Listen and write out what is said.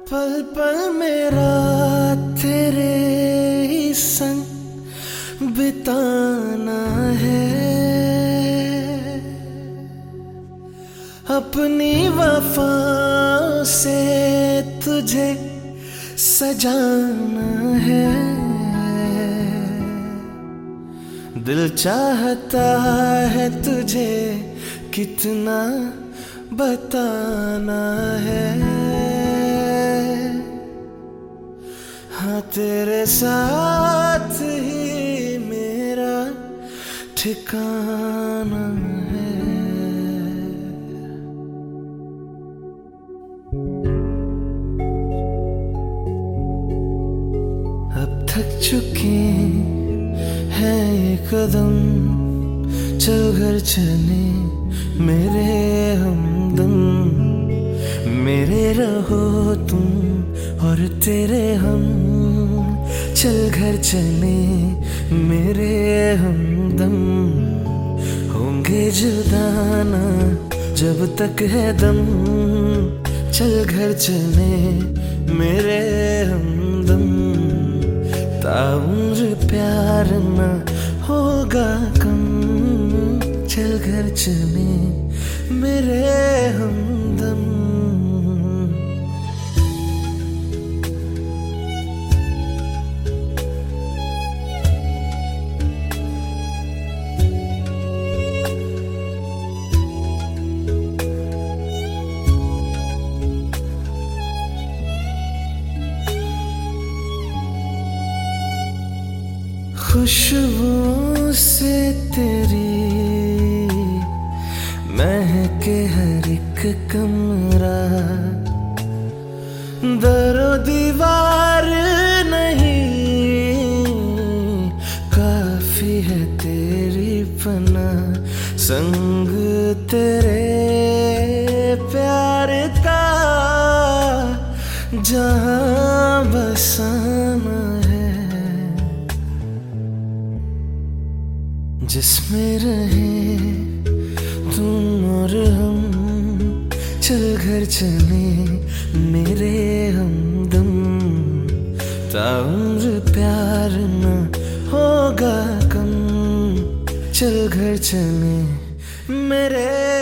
पल पल मेरा तेरे ही संग बिताना है, अपनी वफाओं से तुझे सजाना है। दिल चाहता है तुझे कितना बताना है। हाँ, तेरे साथ ही मेरा ठिकाना है। अब थक चुके हैं ये कदम, चल घर चले मेरे हमदम। मेरे रहो तुम और तेरे हम, चल घर चले मेरे हमदम। होंगे जुदाना जब तक है दम, चल घर चले मेरे हमदम। ताउम्र प्यार न होगा कम, चल घर चले मेरे हमदम। खुशबुओं से तेरी महके हर एक कमरा, दरो दीवार नहीं काफी है तेरी पनाह। संग तेरे प्यार का जहां बसाना है, जिसमें रहे तुम और हम। चल घर चले मेरे हमदम, ताउम्र प्यार न होगा कम। चल घर चले मेरे